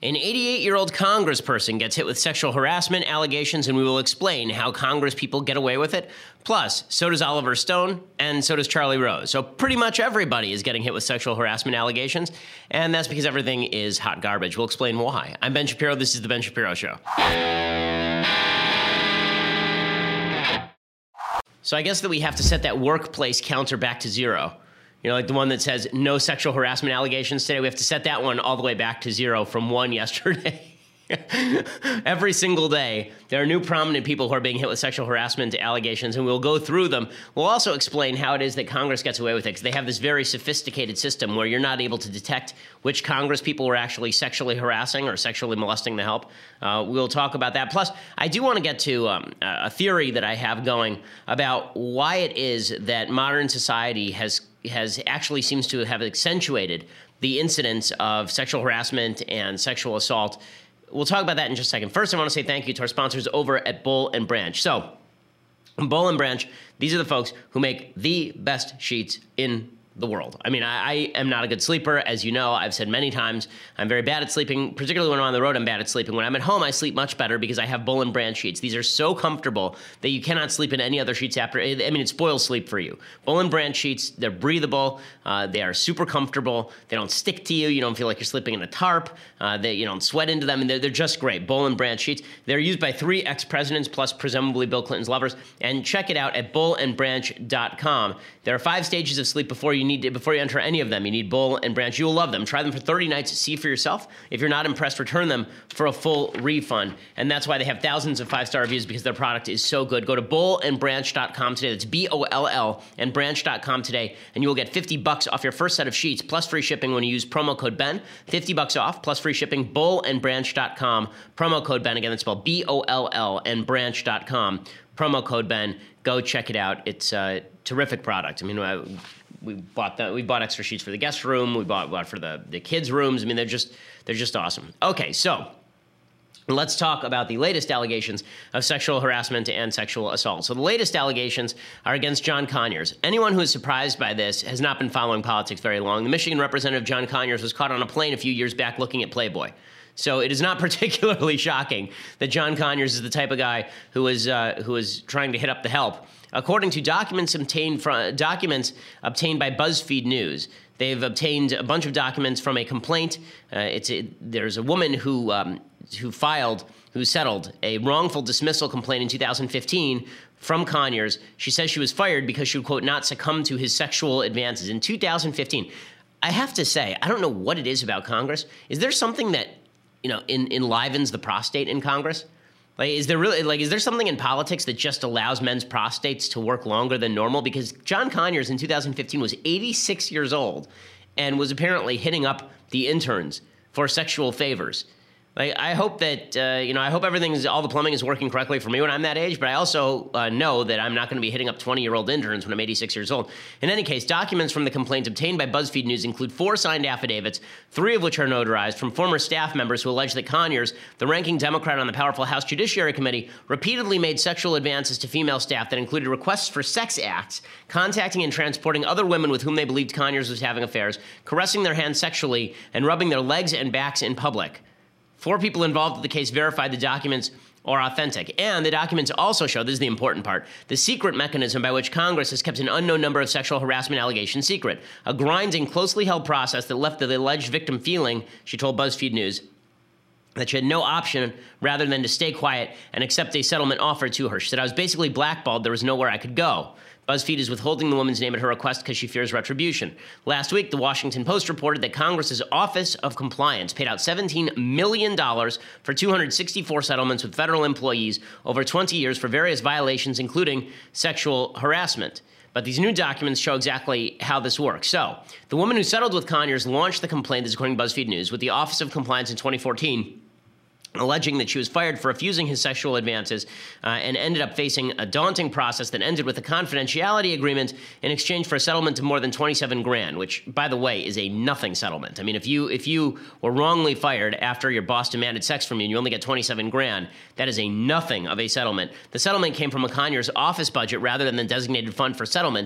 An 88-year-old congressperson gets hit with sexual harassment allegations, and we will explain how Congress people get away with it. Plus, so does Oliver Stone, and so does Charlie Rose. So pretty much everybody is getting hit with sexual harassment allegations, and that's because everything is hot garbage. We'll explain why. I'm Ben Shapiro. This is The Ben Shapiro Show. So I guess that we have to set that workplace counter back to zero. You know, like the one that says no sexual harassment allegations today. We have to set that one all the way back to zero from 1 yesterday. Every single day, there are new prominent people who are being hit with sexual harassment allegations, and we'll go through them. We'll also explain how it is that Congress gets away with it, because they have this very sophisticated system where you're not able to detect which Congress people were actually sexually harassing or sexually molesting the help. We'll talk about that. Plus, I do want to get to a theory that I have going about why it is that modern society has actually seems to have accentuated the incidence of sexual harassment and sexual assault. We'll talk about that in just a second. First, I want to say thank you to our sponsors over at Boll & Branch. So, Boll & Branch, these are the folks who make the best sheets in the world. I mean, I am not a good sleeper. As you know, I've said many times, I'm very bad at sleeping. Particularly when I'm on the road, I'm bad at sleeping. When I'm at home, I sleep much better because I have Boll & Branch sheets. These are so comfortable that you cannot sleep in any other sheets after. I mean, it spoils sleep for you. Boll & Branch sheets, they're breathable. They are super comfortable. They don't stick to you. You don't feel like you're sleeping in a tarp. You don't sweat into them. And they're just great. Boll & Branch sheets. They're used by 3 ex-presidents, plus presumably Bill Clinton's lovers. And check it out at bollandbranch.com. There are 5 stages of sleep before you enter any of them. You need Boll & Branch. You will love them. Try them for 30 nights. See for yourself. If you're not impressed, return them for a full refund. And that's why they have thousands of 5-star reviews, because their product is so good. Go to bollandbranch.com today. That's BOLL and branch.com today, and you will get $50 off your first set of sheets, plus free shipping when you use promo code BEN. $50 off, plus free shipping. Bollandbranch.com. Promo code BEN. Again, that's spelled BOLL and branch.com. Promo code BEN. Go check it out. It's a terrific product. I mean, we bought extra sheets for the guest room. We bought for the kids' rooms. I mean, they're just awesome. Okay, so let's talk about the latest allegations of sexual harassment and sexual assault. So the latest allegations are against John Conyers. Anyone who is surprised by this has not been following politics very long. The Michigan representative John Conyers was caught on a plane a few years back looking at Playboy. So it is not particularly shocking that John Conyers is the type of guy who is trying to hit up the help. According to documents obtained by BuzzFeed News, they've obtained a bunch of documents from a complaint. There's a woman who settled a wrongful dismissal complaint in 2015 from Conyers. She says she was fired because she would, quote, not succumb to his sexual advances in 2015. I have to say, I don't know what it is about Congress. Is there something that, enlivens the prostate in Congress? Is there something in politics that just allows men's prostates to work longer than normal? Because John Conyers in 2015 was 86 years old and was apparently hitting up the interns for sexual favors. I hope that, I hope all the plumbing is working correctly for me when I'm that age, but I also know that I'm not going to be hitting up 20-year-old interns when I'm 86 years old. In any case, documents from the complaint obtained by BuzzFeed News include 4 signed affidavits, 3 of which are notarized, from former staff members who allege that Conyers, the ranking Democrat on the powerful House Judiciary Committee, repeatedly made sexual advances to female staff that included requests for sex acts, contacting and transporting other women with whom they believed Conyers was having affairs, caressing their hands sexually, and rubbing their legs and backs in public. 4 people involved in the case verified the documents are authentic. And the documents also show, this is the important part, the secret mechanism by which Congress has kept an unknown number of sexual harassment allegations secret. A grinding, closely held process that left the alleged victim feeling, she told BuzzFeed News, that she had no option rather than to stay quiet and accept a settlement offered to her. She said, I was basically blackballed. There was nowhere I could go. BuzzFeed is withholding the woman's name at her request because she fears retribution. Last week, the Washington Post reported that Congress's Office of Compliance paid out $17 million for 264 settlements with federal employees over 20 years for various violations, including sexual harassment. But these new documents show exactly how this works. So, the woman who settled with Conyers launched the complaint, this is according to BuzzFeed News, with the Office of Compliance in 2014, alleging that she was fired for refusing his sexual advances and ended up facing a daunting process that ended with a confidentiality agreement in exchange for a settlement of more than $27,000, which, by the way, is a nothing settlement. I mean, if you were wrongly fired after your boss demanded sex from you and you only get $27,000, that is a nothing of a settlement. The settlement came from a Conyers office budget rather than the designated fund for settlements.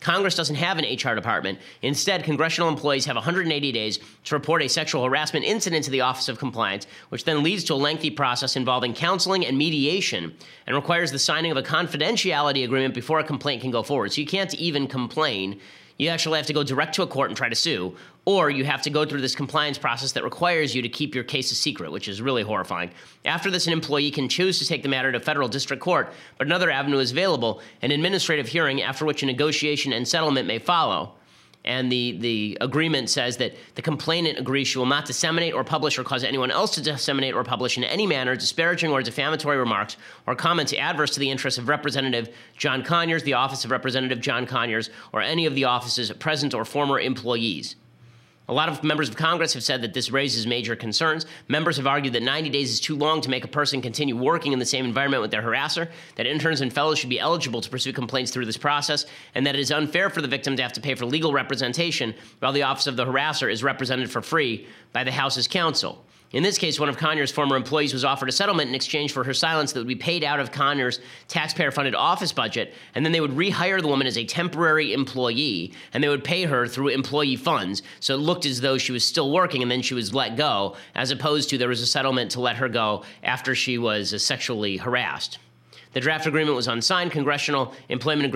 Congress doesn't have an HR department. Instead, congressional employees have 180 days to report a sexual harassment incident to the Office of Compliance, which then leads to a lengthy process involving counseling and mediation and requires the signing of a confidentiality agreement before a complaint can go forward. So you can't even complain. You actually have to go direct to a court and try to sue, or you have to go through this compliance process that requires you to keep your case a secret, which is really horrifying. After this, an employee can choose to take the matter to federal district court, but another avenue is available, an administrative hearing, after which a negotiation and settlement may follow. And the agreement says that the complainant agrees she will not disseminate or publish or cause anyone else to disseminate or publish in any manner disparaging or defamatory remarks or comments adverse to the interests of Representative John Conyers, the Office of Representative John Conyers, or any of the office's present or former employees. A lot of members of Congress have said that this raises major concerns. Members have argued that 90 days is too long to make a person continue working in the same environment with their harasser, that interns and fellows should be eligible to pursue complaints through this process, and that it is unfair for the victim to have to pay for legal representation while the office of the harasser is represented for free by the House's counsel. In this case, one of Conyers' former employees was offered a settlement in exchange for her silence that would be paid out of Conyers' taxpayer-funded office budget, and then they would rehire the woman as a temporary employee, and they would pay her through employee funds, so it looked as though she was still working and then she was let go, as opposed to there was a settlement to let her go after she was sexually harassed. The draft agreement was unsigned. Congressional employment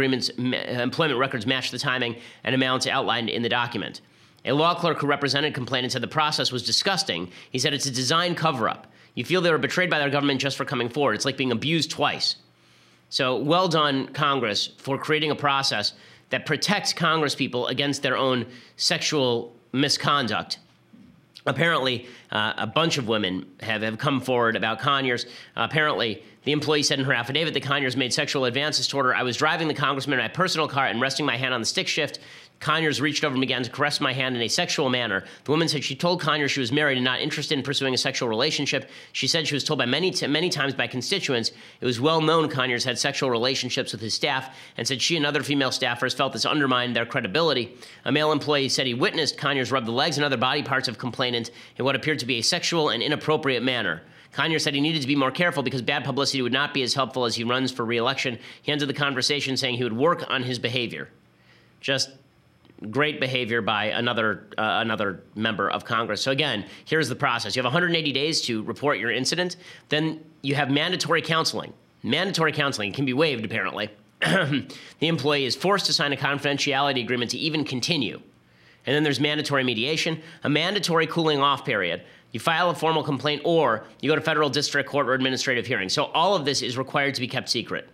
records matched the timing and amounts outlined in the document. A law clerk who represented complainants said the process was disgusting. He said it's a design cover-up. You feel they were betrayed by their government just for coming forward. It's like being abused twice. So well done, Congress, for creating a process that protects Congresspeople against their own sexual misconduct. Apparently, a bunch of women have come forward about Conyers. Apparently, the employee said in her affidavit that Conyers made sexual advances toward her. I was driving the congressman in my personal car and resting my hand on the stick shift. Conyers reached over and began to caress my hand in a sexual manner. The woman said she told Conyers she was married and not interested in pursuing a sexual relationship. She said she was told by many times by constituents it was well known Conyers had sexual relationships with his staff, and said she and other female staffers felt this undermined their credibility. A male employee said he witnessed Conyers rub the legs and other body parts of complainant in what appeared to be a sexual and inappropriate manner. Conyers said he needed to be more careful because bad publicity would not be as helpful as he runs for re-election. He ended the conversation saying he would work on his behavior. Just great behavior by another member of Congress. So again, here's the process. You have 180 days to report your incident. Then you have mandatory counseling. Mandatory counseling can be waived, apparently. The employee is forced to sign a confidentiality agreement to even continue. And then there's mandatory mediation, a mandatory cooling off period. You file a formal complaint, or you go to federal district court or administrative hearing. So all of this is required to be kept secret.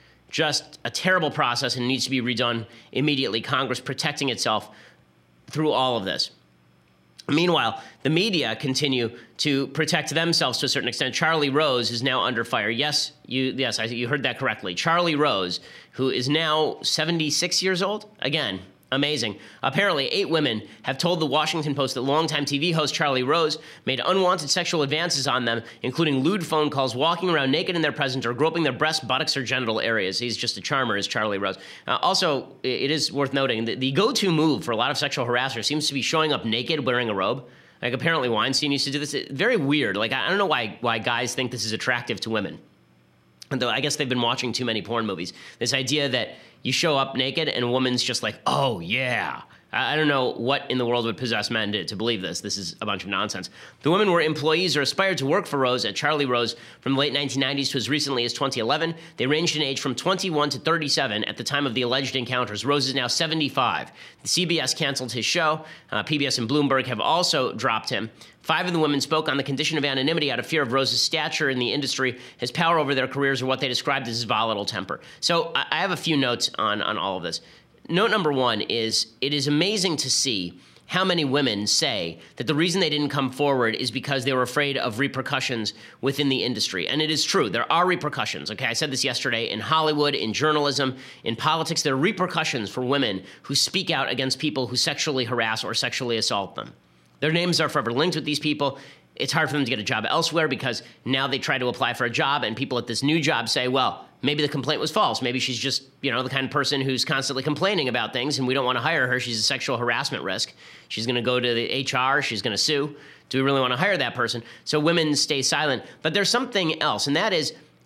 Just a terrible process and needs to be redone immediately. Congress protecting itself through all of this. Meanwhile, the media continue to protect themselves to a certain extent. Charlie Rose is now under fire. Yes, you heard that correctly. Charlie Rose, who is now 76 years old. Again, amazing. Apparently, 8 women have told the Washington Post that longtime TV host Charlie Rose made unwanted sexual advances on them, including lewd phone calls, walking around naked in their presence, or groping their breasts, buttocks, or genital areas. He's just a charmer, is Charlie Rose. Also, it is worth noting that the go-to move for a lot of sexual harassers seems to be showing up naked wearing a robe. Like, apparently Weinstein used to do this. It's very weird. Like, I don't know why guys think this is attractive to women. Though I guess they've been watching too many porn movies. This idea that you show up naked and a woman's just like, oh, yeah. I don't know what in the world would possess men to believe this. This is a bunch of nonsense. The women were employees or aspired to work for Rose at Charlie Rose from the late 1990s to as recently as 2011. They ranged in age from 21 to 37 at the time of the alleged encounters. Rose is now 75. The CBS canceled his show. PBS and Bloomberg have also dropped him. 5 of the women spoke on the condition of anonymity out of fear of Rose's stature in the industry, his power over their careers, or what they described as his volatile temper. So I have a few notes on all of this. Note number 1 is it is amazing to see how many women say that the reason they didn't come forward is because they were afraid of repercussions within the industry. And it is true. There are repercussions. Okay, I said this yesterday. In Hollywood, in journalism, in politics, there are repercussions for women who speak out against people who sexually harass or sexually assault them. Their names are forever linked with these people. It's hard for them to get a job elsewhere because now they try to apply for a job and people at this new job say, well, maybe the complaint was false. Maybe she's just, the kind of person who's constantly complaining about things and we don't want to hire her. She's a sexual harassment risk. She's going to go to the HR. She's going to sue. Do we really want to hire that person? So women stay silent. But there's something else, and that is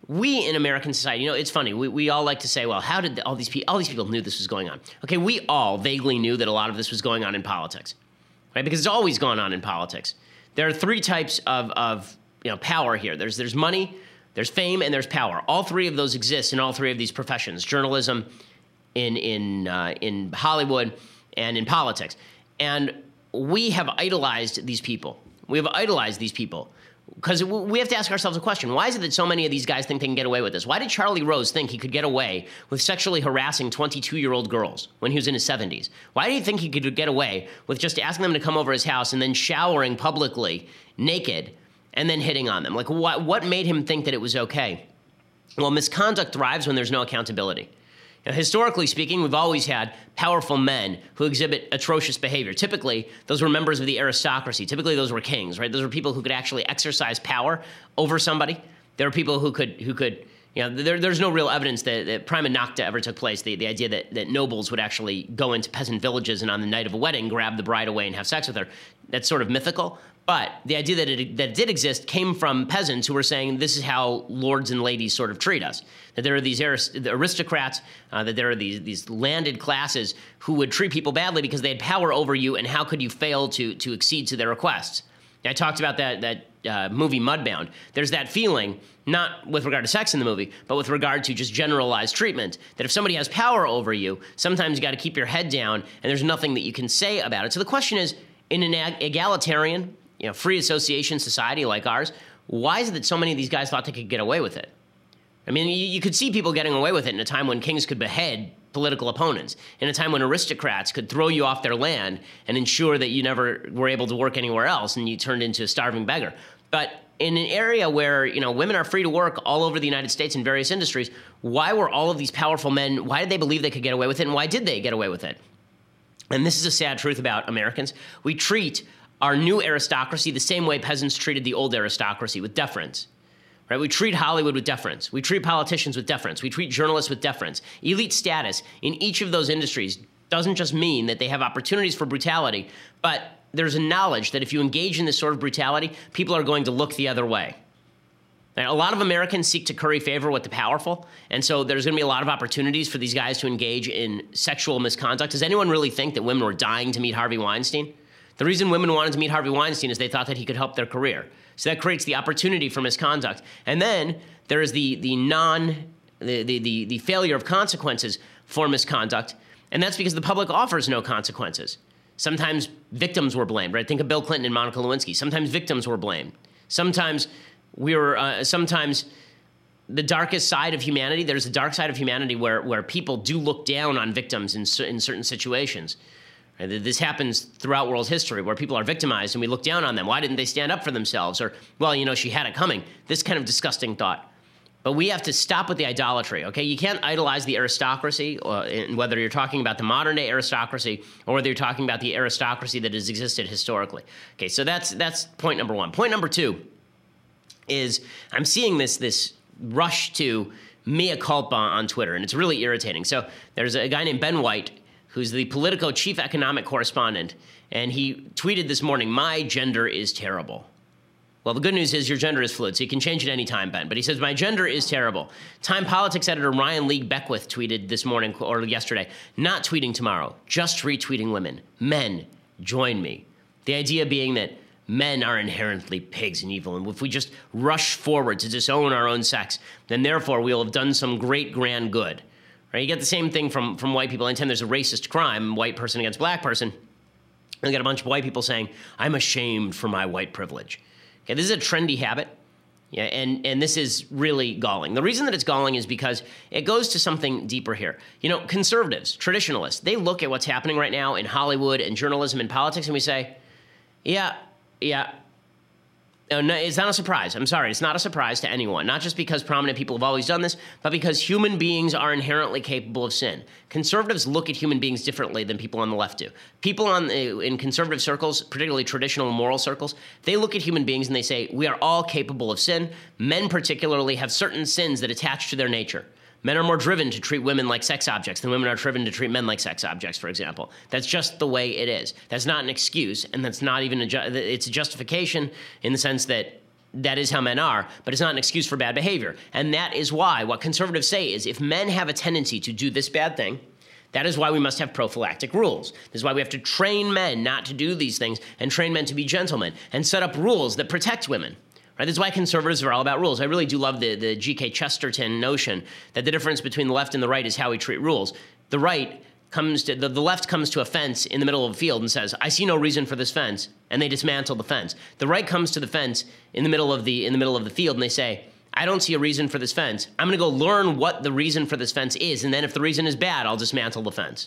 we in American society, it's funny. We all like to say, well, how did all these people knew this was going on? Okay, we all vaguely knew that a lot of this was going on in politics, right? Because it's always gone on in politics. There are three types of power here. There's money, there's fame, and there's power. All three of those exist in all three of these professions: journalism, in Hollywood, and in politics. And we have idolized these people. Because we have to ask ourselves a question. Why is it that so many of these guys think they can get away with this? Why did Charlie Rose think he could get away with sexually harassing 22-year-old girls when he was in his 70s? Why do you think he could get away with just asking them to come over his house and then showering publicly naked and then hitting on them? Like, what made him think that it was okay? Well, misconduct thrives when there's no accountability. Now, historically speaking, we've always had powerful men who exhibit atrocious behavior. Typically, those were members of the aristocracy. Typically, those were kings, right? Those were people who could actually exercise power over somebody. There were people who could. There's no real evidence that Prima Nocta ever took place. The idea that nobles would actually go into peasant villages and on the night of a wedding grab the bride away and have sex with her. That's sort of mythical. But the idea that it did exist came from peasants who were saying this is how lords and ladies sort of treat us. That there are these aristocrats, that there are these landed classes who would treat people badly because they had power over you, and how could you fail to accede to their requests? I talked about that movie Mudbound. There's that feeling, not with regard to sex in the movie, but with regard to just generalized treatment, that if somebody has power over you, sometimes you got to keep your head down, and there's nothing that you can say about it. So the question is, in an egalitarian, free association society like ours, why is it that so many of these guys thought they could get away with it? I mean, you could see people getting away with it in a time when kings could behead political opponents, in a time when aristocrats could throw you off their land and ensure that you never were able to work anywhere else and you turned into a starving beggar. But in an area where, women are free to work all over the United States in various industries, why were all of these powerful men, why did they believe they could get away with it, and why did they get away with it? And this is a sad truth about Americans. We treat our new aristocracy the same way peasants treated the old aristocracy, with deference. Right? We treat Hollywood with deference. We treat politicians with deference. We treat journalists with deference. Elite status in each of those industries doesn't just mean that they have opportunities for brutality, but there's a knowledge that if you engage in this sort of brutality, people are going to look the other way. Now, a lot of Americans seek to curry favor with the powerful, and so there's going to be a lot of opportunities for these guys to engage in sexual misconduct. Does anyone really think that women were dying to meet Harvey Weinstein? The reason women wanted to meet Harvey Weinstein is they thought that he could help their career. So that creates the opportunity for misconduct. And then there is the failure of consequences for misconduct, and that's because the public offers no consequences. Sometimes victims were blamed, right? Think of Bill Clinton and Monica Lewinsky. Sometimes victims were blamed. Sometimes sometimes the darkest side of humanity, there's a dark side of humanity where people do look down on victims in certain situations. This happens throughout world history where people are victimized and we look down on them. Why didn't they stand up for themselves? Or, well, she had it coming. This kind of disgusting thought. But we have to stop with the idolatry, okay? You can't idolize the aristocracy, whether you're talking about the modern day aristocracy or whether you're talking about the aristocracy that has existed historically. Okay, so that's point number one. Point number two is I'm seeing this rush to mea culpa on Twitter, and it's really irritating. So there's a guy named Ben White, who's the Politico chief economic correspondent, and he tweeted this morning, "My gender is terrible." Well, the good news is your gender is fluid, so you can change it any time, Ben. But he says, "My gender is terrible." Time Politics editor Ryan Lee Beckwith tweeted this morning, or yesterday, "Not tweeting tomorrow, just retweeting women. Men, join me." The idea being that men are inherently pigs and evil, and if we just rush forward to disown our own sex, then therefore we'll have done some great grand good. Right? You get the same thing from white people. Anytime there's a racist crime, white person against black person, you get a bunch of white people saying, "I'm ashamed for my white privilege." Okay, this is a trendy habit, yeah, and this is really galling. The reason that it's galling is because it goes to something deeper here. Conservatives, traditionalists, they look at what's happening right now in Hollywood and journalism and politics, and we say, yeah. No, it's not a surprise. I'm sorry. It's not a surprise to anyone, not just because prominent people have always done this, but because human beings are inherently capable of sin. Conservatives look at human beings differently than people on the left do. People in conservative circles, particularly traditional moral circles, they look at human beings and they say, we are all capable of sin. Men particularly have certain sins that attach to their nature. Men are more driven to treat women like sex objects than women are driven to treat men like sex objects, for example. That's just the way it is. That's not an excuse, and that's not even it's a justification in the sense that that is how men are, but it's not an excuse for bad behavior. And that is why what conservatives say is if men have a tendency to do this bad thing, that is why we must have prophylactic rules. This is why we have to train men not to do these things and train men to be gentlemen and set up rules that protect women. Right? This is why conservatives are all about rules. I really do love the G.K. Chesterton notion that the difference between the left and the right is how we treat rules. The right comes to the left comes to a fence in the middle of a field and says, "I see no reason for this fence," and they dismantle the fence. The right comes to the fence in the middle of the field and they say, "I don't see a reason for this fence. I'm going to go learn what the reason for this fence is, and then if the reason is bad, I'll dismantle the fence."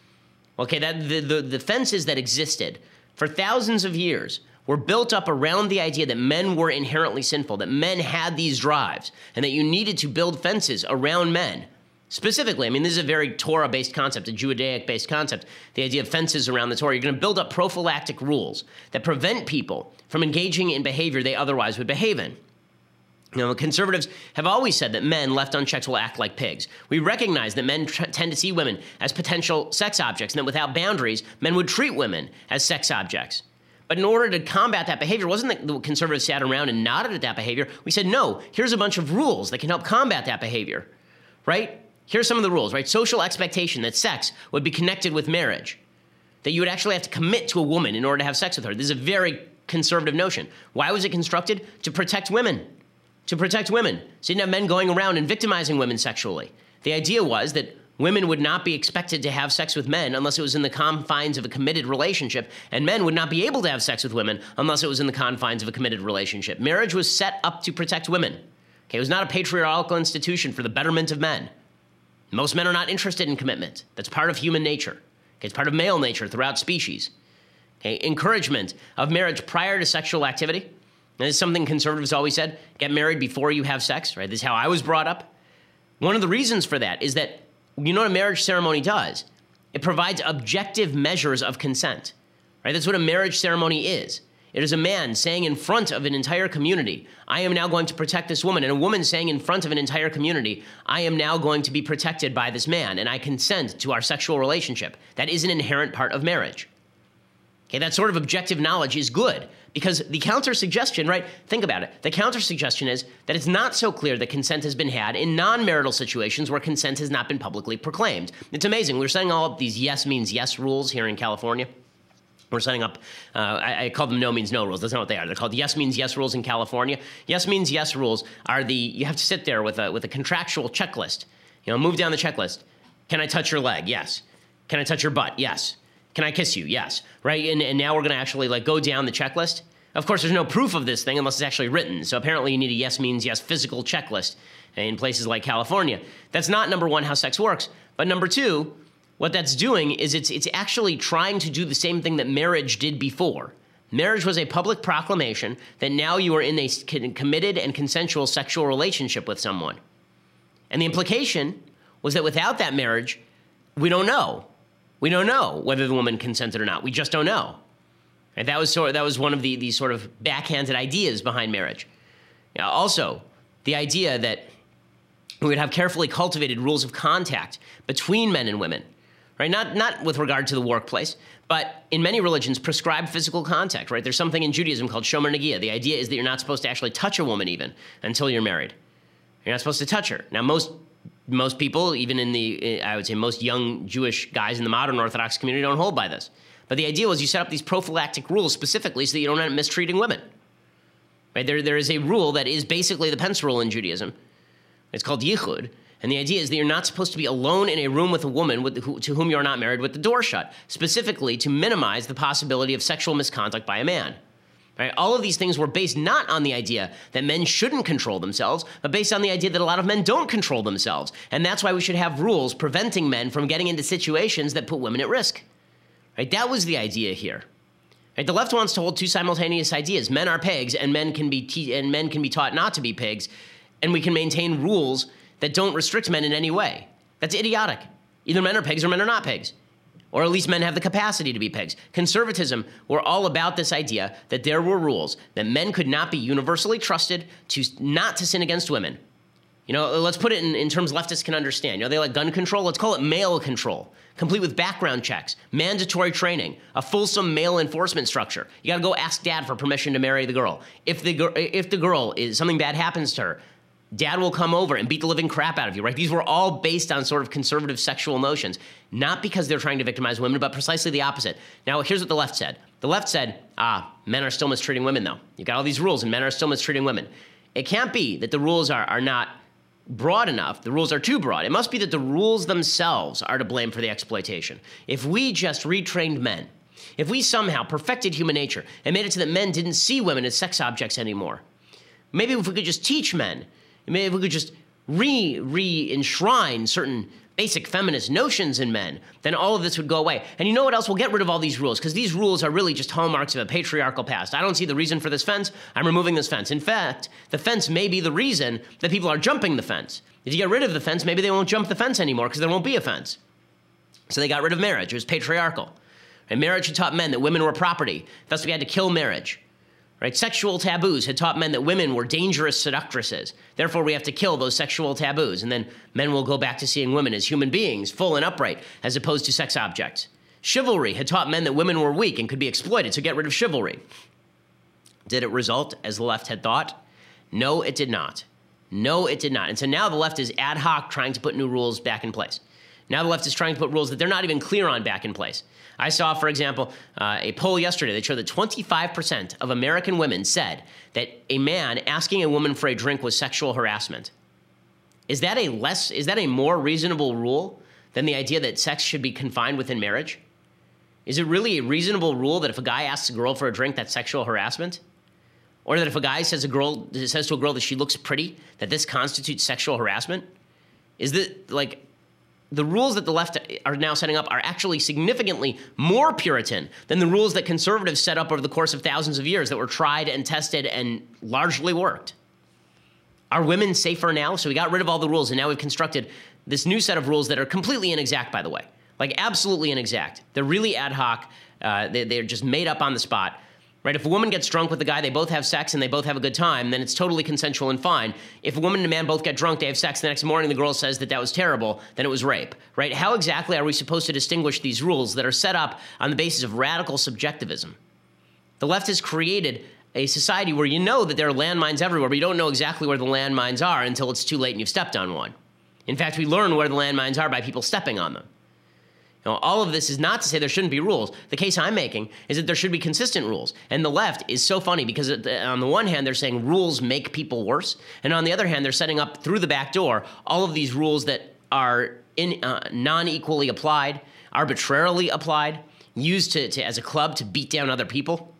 Okay, that the fences that existed for thousands of years were built up around the idea that men were inherently sinful, that men had these drives, and that you needed to build fences around men. Specifically, I mean, this is a very Torah-based concept, a Judaic-based concept, the idea of fences around the Torah. You're going to build up prophylactic rules that prevent people from engaging in behavior they otherwise would behave in. You know, conservatives have always said that men left unchecked will act like pigs. We recognize that men tend to see women as potential sex objects, and that without boundaries, men would treat women as sex objects. But in order to combat that behavior, it wasn't that the conservatives sat around and nodded at that behavior. We said, no, here's a bunch of rules that can help combat that behavior, right? Here's some of the rules, right? Social expectation that sex would be connected with marriage, that you would actually have to commit to a woman in order to have sex with her. This is a very conservative notion. Why was it constructed? To protect women. To protect women. So you didn't have men going around and victimizing women sexually. The idea was that women would not be expected to have sex with men unless it was in the confines of a committed relationship, and men would not be able to have sex with women unless it was in the confines of a committed relationship. Marriage was set up to protect women. Okay, it was not a patriarchal institution for the betterment of men. Most men are not interested in commitment. That's part of human nature. Okay, it's part of male nature throughout species. Okay, encouragement of marriage prior to sexual activity. And this is something conservatives always said, get married before you have sex, right? This is how I was brought up. One of the reasons for that is that, you know what a marriage ceremony does? It provides objective measures of consent, right? That's what a marriage ceremony is. It is a man saying in front of an entire community, I am now going to protect this woman, and a woman saying in front of an entire community, I am now going to be protected by this man, and I consent to our sexual relationship. That is an inherent part of marriage. Okay, that sort of objective knowledge is good, because the counter-suggestion, right, think about it. The counter-suggestion is that it's not so clear that consent has been had in non-marital situations where consent has not been publicly proclaimed. It's amazing. We're setting all up these yes means yes rules here in California. We're setting up, I call them no means no rules. That's not what they are. They're called yes means yes rules in California. Yes means yes rules are you have to sit there with a contractual checklist. You know, move down the checklist. Can I touch your leg? Yes. Can I touch your butt? Yes. Can I kiss you? Yes. Right? And now we're going to actually go down the checklist. Of course, there's no proof of this thing unless it's actually written. So apparently you need a yes means yes physical checklist in places like California. That's not, number one, how sex works. But number two, what that's doing is it's actually trying to do the same thing that marriage did before. Marriage was a public proclamation that now you are in a committed and consensual sexual relationship with someone. And the implication was that without that marriage, we don't know. We don't know whether the woman consented or not. We just don't know. And that was one of the sort of backhanded ideas behind marriage. Now, also, the idea that we would have carefully cultivated rules of contact between men and women. Right? Not with regard to the workplace, but in many religions, prescribed physical contact, right? There's something in Judaism called shomer negia. The idea is that you're not supposed to actually touch a woman even until you're married. You're not supposed to touch her. Now, most people, even I would say most young Jewish guys in the modern Orthodox community don't hold by this. But the idea was you set up these prophylactic rules specifically so that you don't end up mistreating women. Right? There is a rule that is basically the Pence rule in Judaism. It's called yichud. And the idea is that you're not supposed to be alone in a room with a woman to whom you're not married with the door shut, specifically to minimize the possibility of sexual misconduct by a man. Right? All of these things were based not on the idea that men shouldn't control themselves, but based on the idea that a lot of men don't control themselves. And that's why we should have rules preventing men from getting into situations that put women at risk. Right? That was the idea here. Right? The left wants to hold two simultaneous ideas. Men are pigs, and men can be taught not to be pigs, and we can maintain rules that don't restrict men in any way. That's idiotic. Either men are pigs or men are not pigs. Or at least men have the capacity to be pigs. Conservatism were all about this idea that there were rules, that men could not be universally trusted not to sin against women. Let's put it in terms leftists can understand. They like gun control. Let's call it male control, complete with background checks, mandatory training, a fulsome male enforcement structure. You got to go ask dad for permission to marry the girl. If the girl is something bad happens to her, dad will come over and beat the living crap out of you, right? These were all based on sort of conservative sexual notions, not because they're trying to victimize women, but precisely the opposite. Now, here's what the left said. The left said, men are still mistreating women, though. You've got all these rules, and men are still mistreating women. It can't be that the rules are not broad enough. The rules are too broad. It must be that the rules themselves are to blame for the exploitation. If we just retrained men, if we somehow perfected human nature and made it so that men didn't see women as sex objects anymore, maybe if we could just teach men, maybe if we could just re-enshrine certain basic feminist notions in men, then all of this would go away. And you know what else? We'll get rid of all these rules, because these rules are really just hallmarks of a patriarchal past. I don't see the reason for this fence. I'm removing this fence. In fact, the fence may be the reason that people are jumping the fence. If you get rid of the fence, maybe they won't jump the fence anymore because there won't be a fence. So they got rid of marriage. It was patriarchal. And marriage had taught men that women were property. Thus, we had to kill marriage. Right? Sexual taboos had taught men that women were dangerous seductresses. Therefore, we have to kill those sexual taboos. And then men will go back to seeing women as human beings, full and upright, as opposed to sex objects. Chivalry had taught men that women were weak and could be exploited, so get rid of chivalry. Did it result as the left had thought? No, it did not. No, it did not. And so now the left is ad hoc trying to put new rules back in place. Now the left is trying to put rules that they're not even clear on back in place. I saw, for example, a poll yesterday that showed that 25% of American women said that a man asking a woman for a drink was sexual harassment. Is that a more reasonable rule than the idea that sex should be confined within marriage? Is it really a reasonable rule that if a guy asks a girl for a drink, that's sexual harassment? Or that if a guy says to a girl that she looks pretty, that this constitutes sexual harassment? Is that like... The rules that the left are now setting up are actually significantly more Puritan than the rules that conservatives set up over the course of thousands of years that were tried and tested and largely worked. Are women safer now? So we got rid of all the rules, and now we've constructed this new set of rules that are completely inexact, by the way. Like, absolutely inexact. They're really ad hoc. They're just made up on the spot. Right? If a woman gets drunk with a guy, they both have sex and they both have a good time, then it's totally consensual and fine. If a woman and a man both get drunk, they have sex, the next morning the girl says that was terrible, then it was rape. Right? How exactly are we supposed to distinguish these rules that are set up on the basis of radical subjectivism? The left has created a society where you know that there are landmines everywhere, but you don't know exactly where the landmines are until it's too late and you've stepped on one. In fact, we learn where the landmines are by people stepping on them. All of this is not to say there shouldn't be rules. The case I'm making is that there should be consistent rules. And the left is so funny because on the one hand, they're saying rules make people worse. And on the other hand, they're setting up through the back door all of these rules that are non-equally applied, arbitrarily applied, used to as a club to beat down other people,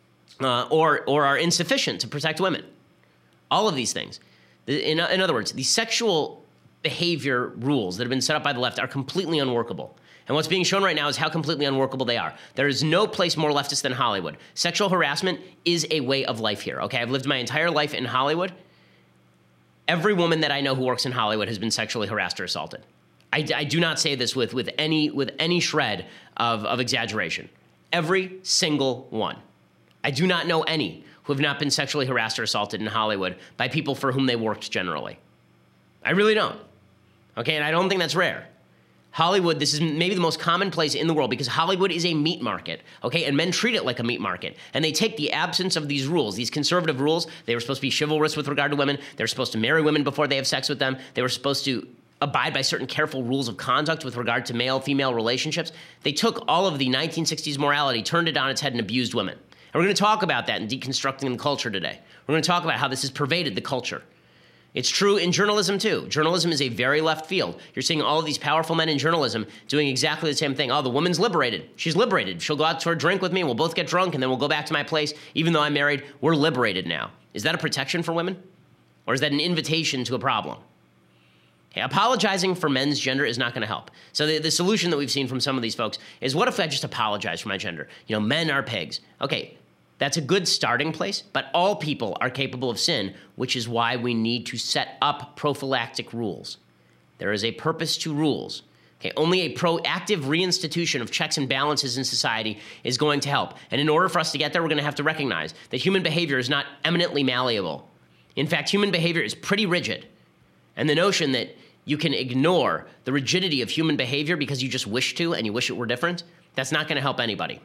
or are insufficient to protect women. All of these things. In other words, the sexual behavior rules that have been set up by the left are completely unworkable. And what's being shown right now is how completely unworkable they are. There is no place more leftist than Hollywood. Sexual harassment is a way of life here, okay? I've lived my entire life in Hollywood. Every woman that I know who works in Hollywood has been sexually harassed or assaulted. I do not say this with any shred of exaggeration. Every single one. I do not know any who have not been sexually harassed or assaulted in Hollywood by people for whom they worked generally. I really don't. Okay, and I don't think that's rare. Hollywood, this is maybe the most common place in the world because Hollywood is a meat market, okay? And men treat it like a meat market. And they take the absence of these rules, these conservative rules. They were supposed to be chivalrous with regard to women. They were supposed to marry women before they have sex with them. They were supposed to abide by certain careful rules of conduct with regard to male-female relationships. They took all of the 1960s morality, turned it on its head, and abused women. And we're going to talk about that in Deconstructing the Culture today. We're going to talk about how this has pervaded the culture. It's true in journalism, too. Journalism is a very left field. You're seeing all of these powerful men in journalism doing exactly the same thing. Oh, the woman's liberated. She's liberated. She'll go out to a drink with me. We'll both get drunk, and then we'll go back to my place. Even though I'm married, we're liberated now. Is that a protection for women? Or is that an invitation to a problem? Okay, apologizing for men's gender is not going to help. So the solution that we've seen from some of these folks is, what if I just apologize for my gender? Men are pigs. Okay. That's a good starting place, but all people are capable of sin, which is why we need to set up prophylactic rules. There is a purpose to rules. Okay, only a proactive reinstitution of checks and balances in society is going to help. And in order for us to get there, we're going to have to recognize that human behavior is not eminently malleable. In fact, human behavior is pretty rigid. And the notion that you can ignore the rigidity of human behavior because you just wish to and you wish it were different, that's not going to help anybody.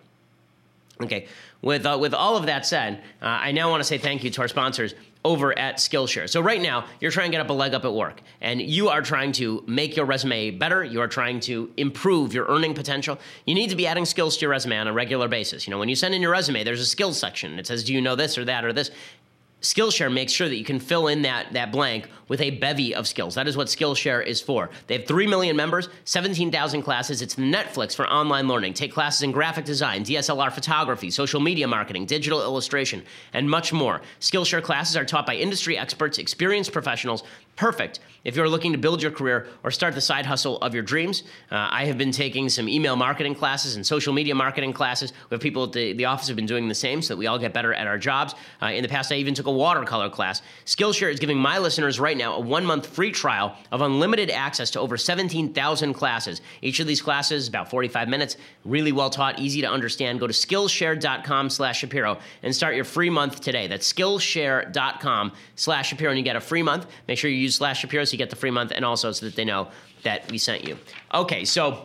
Okay, with all of that said, I now want to say thank you to our sponsors over at Skillshare. So right now, you're trying to get up a leg up at work, and you are trying to make your resume better. You are trying to improve your earning potential. You need to be adding skills to your resume on a regular basis. You know, when you send in your resume, there's a skills section. It says, do you know this or that or this? Skillshare makes sure that you can fill in that blank with a bevy of skills. That is what Skillshare is for. They have 3 million members, 17,000 classes. It's Netflix for online learning. Take classes in graphic design, DSLR photography, social media marketing, digital illustration, and much more. Skillshare classes are taught by industry experts, experienced professionals. Perfect if you're looking to build your career or start the side hustle of your dreams. I have been taking some email marketing classes and social media marketing classes. We have people at the office who have been doing the same so that we all get better at our jobs. In the past, I even took a watercolor class. Skillshare is giving my listeners right now a 1-month free trial of unlimited access to over 17,000 classes. Each of these classes is about 45 minutes, really well taught, easy to understand. Go to Skillshare.com/Shapiro and start your free month today. That's Skillshare.com/Shapiro, and you get a free month. Make sure you use /Shapiro so you get the free month, and also so that they know that we sent you. Okay, so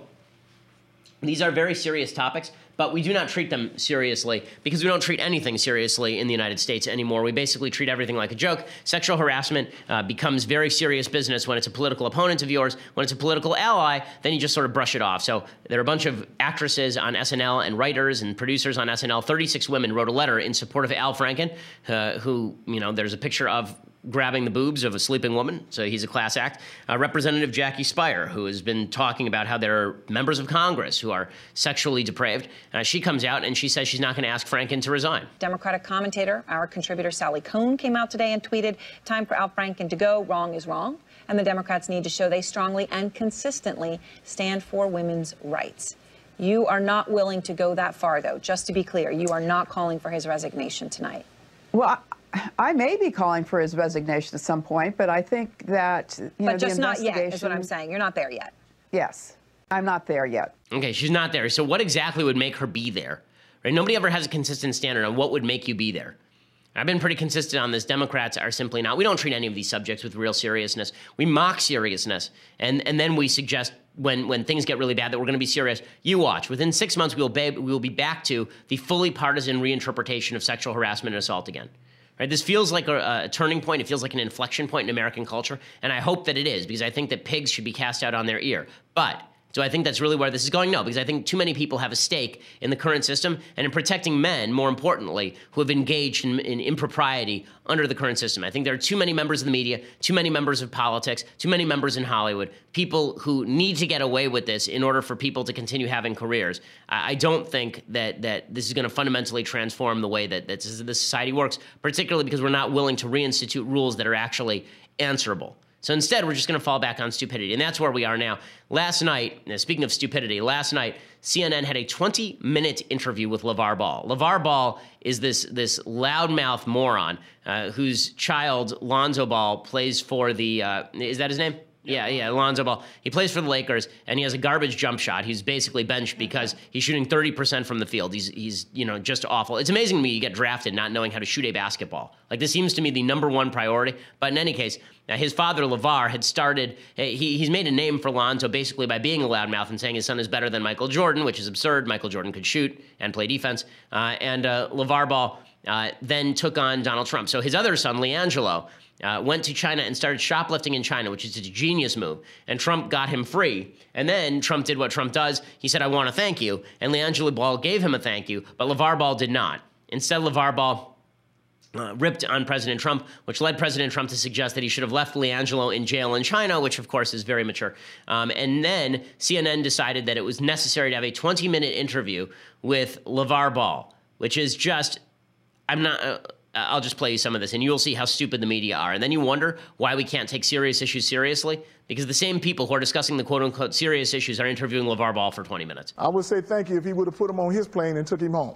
these are very serious topics, but we do not treat them seriously because we don't treat anything seriously in the United States anymore. We basically treat everything like a joke. Sexual harassment becomes very serious business when it's a political opponent of yours. When it's a political ally, then you just sort of brush it off. So there are a bunch of actresses on SNL and writers and producers on SNL. 36 women wrote a letter in support of Al Franken, who, you know, there's a picture of grabbing the boobs of a sleeping woman, so he's a class act. Representative Jackie Speier, who has been talking about how there are members of Congress who are sexually depraved. She comes out and she says she's not going to ask Franken to resign. Democratic commentator, our contributor Sally Kohn came out today and tweeted, "Time for Al Franken to go. Wrong is wrong." And the Democrats need to show they strongly and consistently stand for women's rights. You are not willing to go that far, though. Just to be clear, you are not calling for his resignation tonight. Well, I may be calling for his resignation at some point, but I think that, but just not yet, is what I'm saying. You're not there yet. Yes, I'm not there yet. Okay, she's not there. So what exactly would make her be there? Right? Nobody ever has a consistent standard on what would make you be there. I've been pretty consistent on this. Democrats are simply not. We don't treat any of these subjects with real seriousness. We mock seriousness, and then we suggest when things get really bad that we're going to be serious. You watch. Within 6 months, we will be back to the fully partisan reinterpretation of sexual harassment and assault again. Right? This feels like a turning point. It feels like an inflection point in American culture, and I hope that it is, because I think that pigs should be cast out on their ear. But do I think that's really where this is going? No, because I think too many people have a stake in the current system and in protecting men, more importantly, who have engaged in impropriety under the current system. I think there are too many members of the media, too many members of politics, too many members in Hollywood, people who need to get away with this in order for people to continue having careers. I don't think that this is going to fundamentally transform the way that this society works, particularly because we're not willing to reinstitute rules that are actually answerable. So instead, we're just going to fall back on stupidity, and that's where we are now. Last night, speaking of stupidity, CNN had a 20-minute interview with LeVar Ball. LeVar Ball is this loudmouth moron whose child, Lonzo Ball, plays for the is that his name? Yeah, Lonzo Ball. He plays for the Lakers, and he has a garbage jump shot. He's basically benched because he's shooting 30% from the field. He's just awful. It's amazing to me you get drafted not knowing how to shoot a basketball. Like, this seems to me the number one priority. But in any case, his father, LeVar, had started, he's made a name for Lonzo basically by being a loudmouth and saying his son is better than Michael Jordan, which is absurd. Michael Jordan could shoot and play defense. And LeVar Ball then took on Donald Trump. So his other son, LiAngelo, went to China and started shoplifting in China, which is a genius move. And Trump got him free. And then Trump did what Trump does. He said, "I want to thank you." And LiAngelo Ball gave him a thank you, but LeVar Ball did not. Instead, LeVar Ball ripped on President Trump, which led President Trump to suggest that he should have left LiAngelo in jail in China, which, of course, is very mature. And then CNN decided that it was necessary to have a 20-minute interview with LeVar Ball, which is just, I'll just play you some of this, and you'll see how stupid the media are. And then you wonder why we can't take serious issues seriously, because the same people who are discussing the quote-unquote serious issues are interviewing LeVar Ball for 20 minutes. I would say thank you if he would have put him on his plane and took him home.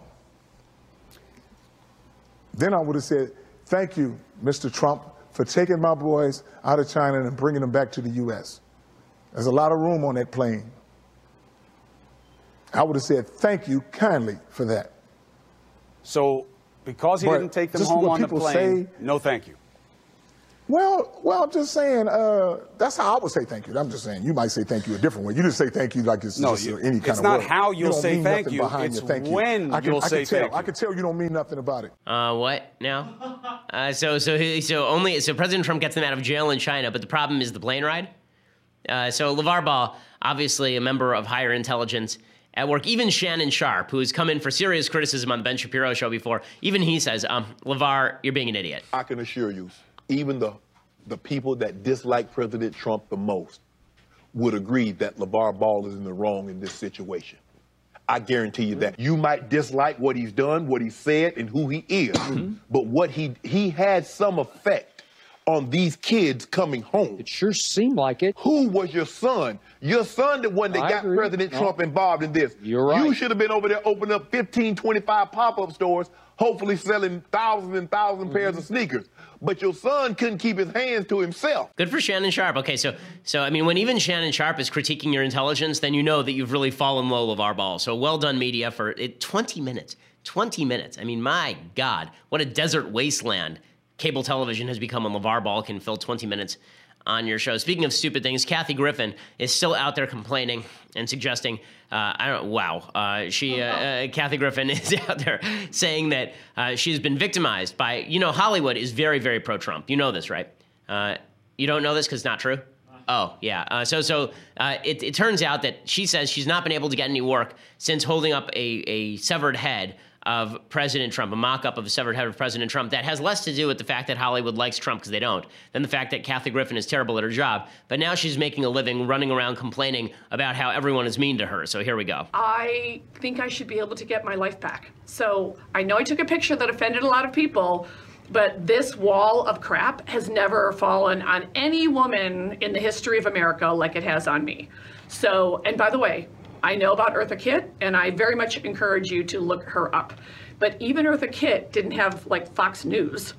Then I would have said, thank you, Mr. Trump, for taking my boys out of China and bringing them back to the U.S. There's a lot of room on that plane. I would have said, thank you kindly for that. So because he didn't take them home on the plane, no thank you. Well, I'm just saying, that's how I would say thank you. I'm just saying, you might say thank you a different way. You just say thank you like it's just any kind of word. It's not how you'll say thank you, it's when you'll say thank you. I can tell you don't mean nothing about it. What now? So President Trump gets them out of jail in China, but the problem is the plane ride. So LeVar Ball, obviously a member of higher intelligence at work. Even Shannon Sharpe, who has come in for serious criticism on the Ben Shapiro show before, even he says, LeVar, you're being an idiot. I can assure you, even the people that dislike President Trump the most would agree that LeVar Ball is in the wrong in this situation. I guarantee you that. You might dislike what he's done, what he said, and who he is, but what he had some effect on these kids coming home. It sure seemed like it. Who was your son? Your son, the one that got President Trump involved in this. You're right. You should have been over there opening up 15, 25 pop-up stores, hopefully selling thousands and thousands pairs of sneakers. But your son couldn't keep his hands to himself. Good for Shannon Sharpe. Okay, so I mean, when even Shannon Sharpe is critiquing your intelligence, then you know that you've really fallen low, LeVar Ball. So well done, media, for 20 minutes. 20 minutes. I mean, my God, what a desert wasteland cable television has become when LeVar Ball can fill 20 minutes on your show. Speaking of stupid things, Kathy Griffin is still out there complaining and suggesting, Kathy Griffin is out there saying that she's been victimized by, Hollywood is very, very pro-Trump. You know this, right? You don't know this because it's not true? Oh, yeah. It turns out that she says she's not been able to get any work since holding up a severed head of President Trump, a mock-up of a severed head of President Trump. That has less to do with the fact that Hollywood likes Trump, because they don't, than the fact that Kathy Griffin is terrible at her job. But now she's making a living running around complaining about how everyone is mean to her. So here we go. I think I should be able to get my life back. So I know I took a picture that offended a lot of people, but this wall of crap has never fallen on any woman in the history of America like it has on me. So, and by the way, I know about Eartha Kitt, and I very much encourage you to look her up. But even Eartha Kitt didn't have, like, Fox News.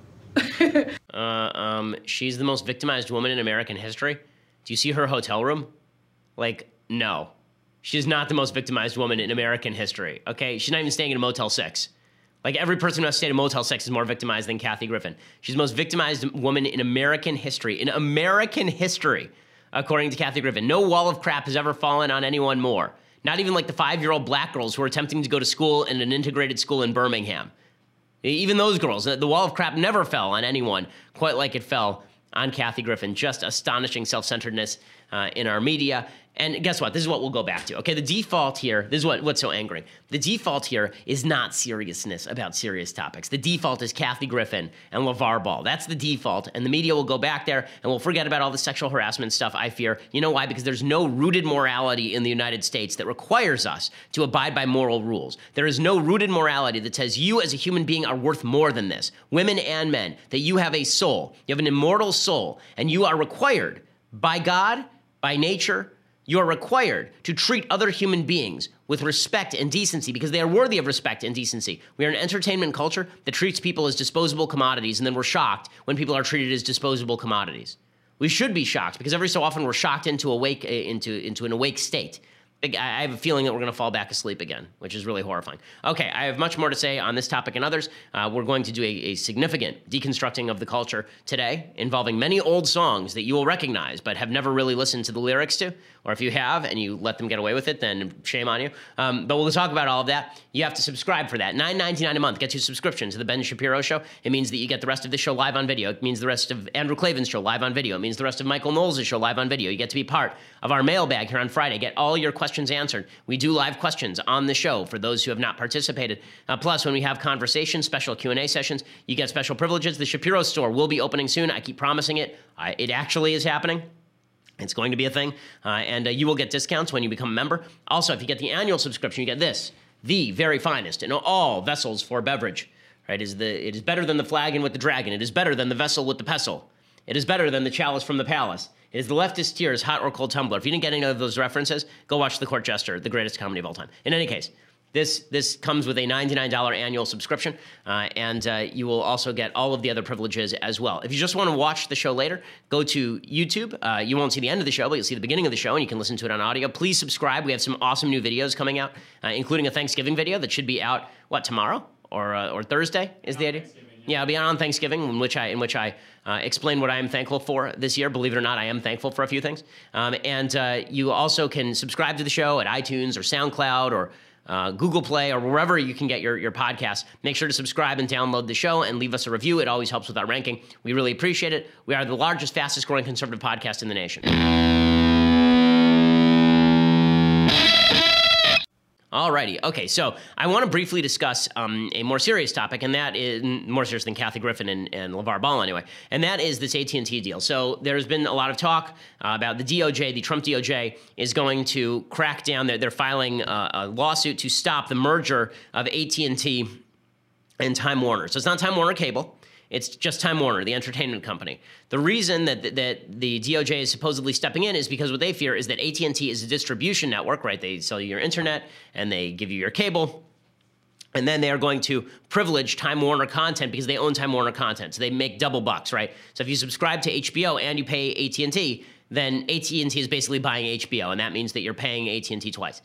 She's the most victimized woman in American history. Do you see her hotel room? Like, no. She's not the most victimized woman in American history, okay? She's not even staying in a Motel 6. Like, every person who has stayed in a Motel 6 is more victimized than Kathy Griffin. She's the most victimized woman in American history. In American history, according to Kathy Griffin. No wall of crap has ever fallen on anyone more. Not even like the 5-year-old black girls who are attempting to go to school in an integrated school in Birmingham. Even those girls, the wall of crap never fell on anyone quite like it fell on Kathy Griffin. Just astonishing self-centeredness in our media. And guess what? This is what we'll go back to. Okay, the default here, this is what's so angering. The default here is not seriousness about serious topics. The default is Kathy Griffin and LeVar Ball. That's the default, and the media will go back there and we'll forget about all the sexual harassment stuff, I fear. You know why? Because there's no rooted morality in the United States that requires us to abide by moral rules. There is no rooted morality that says you as a human being are worth more than this, women and men, that you have a soul, you have an immortal soul, and you are required by God, by nature, you are required to treat other human beings with respect and decency because they are worthy of respect and decency. We are an entertainment culture that treats people as disposable commodities, and then we're shocked when people are treated as disposable commodities. We should be shocked because every so often we're shocked into an awake state. I have a feeling that we're going to fall back asleep again, which is really horrifying. Okay, I have much more to say on this topic and others. We're going to do a significant deconstructing of the culture today involving many old songs that you will recognize but have never really listened to the lyrics to. Or if you have and you let them get away with it, then shame on you. But we'll talk about all of that. You have to subscribe for that. $9.99 a month gets you a subscription to the Ben Shapiro Show. It means that you get the rest of the show live on video. It means the rest of Andrew Klavan's show live on video. It means the rest of Michael Knowles' show live on video. You get to be part of our mailbag here on Friday. Get all your questions answered. We do live questions on the show for those who have not participated. Plus, when we have conversations, special Q&A sessions, you get special privileges. The Shapiro store will be opening soon. I keep promising it. It actually is happening. It's going to be a thing, and you will get discounts when you become a member. Also, if you get the annual subscription, you get this, the very finest in all vessels for beverage. Right? It is better than the flagon with the dragon. It is better than the vessel with the pestle. It is better than the chalice from the palace. It is the leftist tears, hot or cold tumbler. If you didn't get any of those references, go watch The Court Jester, the greatest comedy of all time. In any case, this comes with a $99 annual subscription, and you will also get all of the other privileges as well. If you just want to watch the show later, go to YouTube. You won't see the end of the show, but you'll see the beginning of the show, and you can listen to it on audio. Please subscribe. We have some awesome new videos coming out, including a Thanksgiving video that should be out, tomorrow? Or Thursday is the idea? Yeah, I'll be on Thanksgiving, in which I explain what I am thankful for this year. Believe it or not, I am thankful for a few things. And you also can subscribe to the show at iTunes or SoundCloud or Google Play or wherever you can get your podcasts. Make sure to subscribe and download the show and leave us a review. It always helps with our ranking. We really appreciate it. We are the largest, fastest growing conservative podcast in the nation. Alrighty. Okay, so I want to briefly discuss a more serious topic, and that is more serious than Kathy Griffin and LeVar Ball anyway, and that is this AT&T deal. So there's been a lot of talk about the DOJ, the Trump DOJ is going to crack down. They're filing a lawsuit to stop the merger of AT&T and Time Warner. So it's not Time Warner Cable. It's just Time Warner, the entertainment company. The reason that the DOJ is supposedly stepping in is because what they fear is that AT&T is a distribution network, right? They sell you your internet and they give you your cable, and then they are going to privilege Time Warner content because they own Time Warner content. So they make double bucks, right? So if you subscribe to HBO and you pay AT&T, then AT&T is basically buying HBO, and that means that you're paying AT&T twice.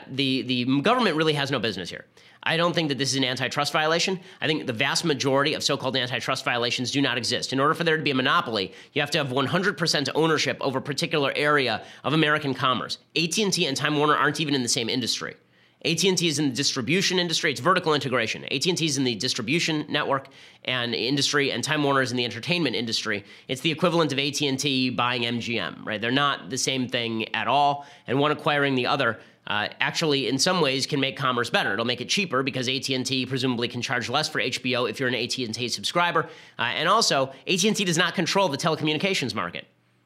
The government really has no business here. I don't think that this is an antitrust violation. I think the vast majority of so-called antitrust violations do not exist. In order for there to be a monopoly, you have to have 100% ownership over a particular area of American commerce. AT&T and Time Warner aren't even in the same industry. AT&T is in the distribution industry. It's vertical integration. AT&T is in the distribution network and industry, and Time Warner is in the entertainment industry. It's the equivalent of AT&T buying MGM, right? They're not the same thing at all, and one acquiring the other actually, in some ways, can make commerce better. It'll make it cheaper because AT&T presumably can charge less for HBO if you're an AT&T subscriber. And also, AT&T does not control the telecommunications market.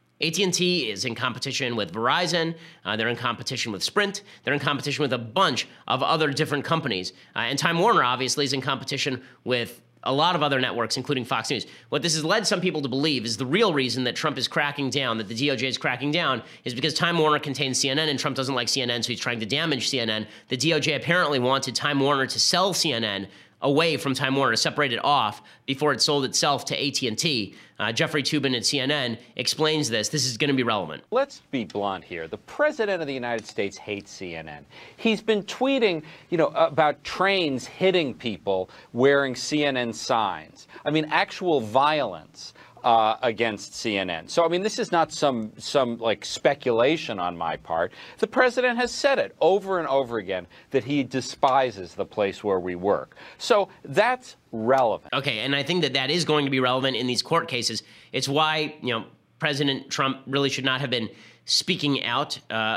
AT&T is in competition with Verizon. They're in competition with Sprint. They're in competition with a bunch of other different companies. And Time Warner, obviously, is in competition with a lot of other networks, including Fox News. What this has led some people to believe is the real reason that Trump is cracking down, that the DOJ is cracking down, is because Time Warner contains CNN, and Trump doesn't like CNN, so he's trying to damage CNN. The DOJ apparently wanted Time Warner to sell CNN away from Time Warner, to separate it off before it sold itself to AT&T. Jeffrey Toobin at CNN explains this. This is going to be relevant. Let's be blunt here. The president of the United States hates CNN. He's been tweeting, about trains hitting people wearing CNN signs. I mean, actual violence against CNN. So, I mean, this is not some like speculation on my part. The president has said it over and over again that he despises the place where we work. So that's relevant. Okay, and I think that is going to be relevant in these court cases. It's why, President Trump really should not have been speaking out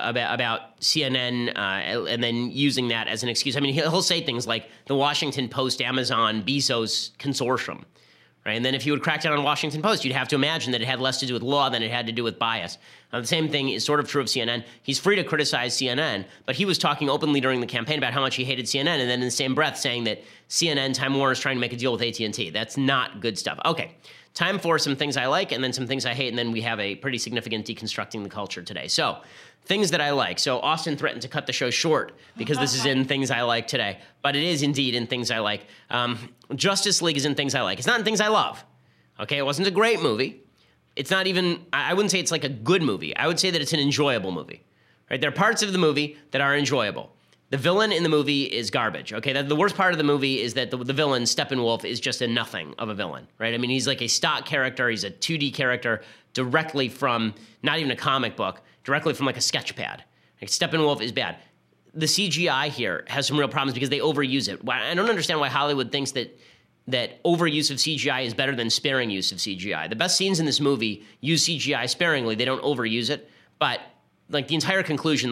about CNN and then using that as an excuse. I mean, he'll say things like the Washington Post, Amazon, Bezos consortium. Right? And then if you would crack down on Washington Post, you'd have to imagine that it had less to do with law than it had to do with bias. The same thing is sort of true of CNN. He's free to criticize CNN, but he was talking openly during the campaign about how much he hated CNN, and then in the same breath saying that CNN, Time Warner is trying to make a deal with AT&T. That's not good stuff. Okay, time for some things I like and then some things I hate, and then we have a pretty significant deconstructing the culture today. So, things that I like. So Austin threatened to cut the show short because this is in things I like today, but it is indeed in things I like. Justice League is in things I like. It's not in things I love. Okay, it wasn't a great movie. It's not even, I wouldn't say it's like a good movie. I would say that it's an enjoyable movie. Right? There are parts of the movie that are enjoyable. The villain in the movie is garbage. Okay, the worst part of the movie is that the villain, Steppenwolf, is just a nothing of a villain. Right? I mean, he's like a stock character. He's a 2D character directly from, not even a comic book, directly from like a sketch pad. Like Steppenwolf is bad. The CGI here has some real problems because they overuse it. I don't understand why Hollywood thinks that overuse of CGI is better than sparing use of CGI. The best scenes in this movie use CGI sparingly. They don't overuse it. But like the entire conclusion,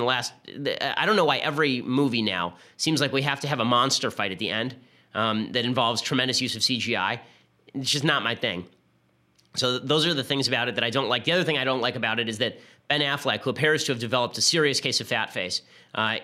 I don't know why every movie now seems like we have to have a monster fight at the end that involves tremendous use of CGI. It's just not my thing. So those are the things about it that I don't like. The other thing I don't like about it is that Ben Affleck, who appears to have developed a serious case of fat face, I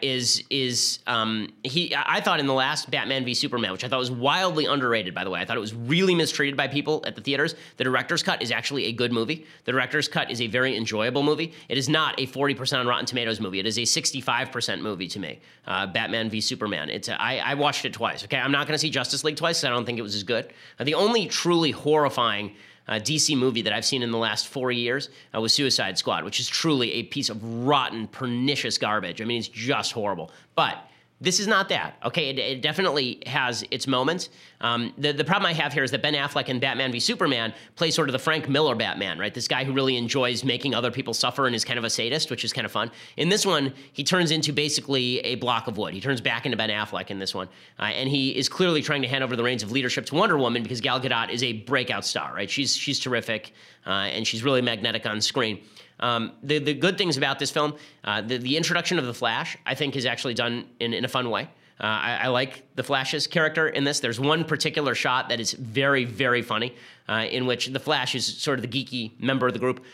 thought in the last Batman v Superman, which I thought was wildly underrated, by the way. I thought it was really mistreated by people at the theaters. The director's cut is actually a good movie. The director's cut is a very enjoyable movie. It is not a 40% on Rotten Tomatoes movie. It is a 65% movie to me, Batman v Superman. I watched it twice, okay? I'm not going to see Justice League twice because I don't think it was as good. The only truly horrifying DC movie that I've seen in the last 4 years was Suicide Squad, which is truly a piece of rotten, pernicious garbage. I mean, it's just horrible. But This is not that. Okay, it definitely has its moments. The problem I have here is that Ben Affleck in Batman v Superman plays sort of the Frank Miller Batman, right? This guy who really enjoys making other people suffer and is kind of a sadist, which is kind of fun. In this one, he turns into basically a block of wood. He turns back into Ben Affleck in this one. And he is clearly trying to hand over the reins of leadership to Wonder Woman because Gal Gadot is a breakout star, right? She's terrific, and she's really magnetic on screen. The good things about this film, the introduction of the Flash, I think, is actually done in a fun way. I like the Flash's character in this. There's one particular shot that is very, very funny, in which the Flash is sort of the geeky member of the group.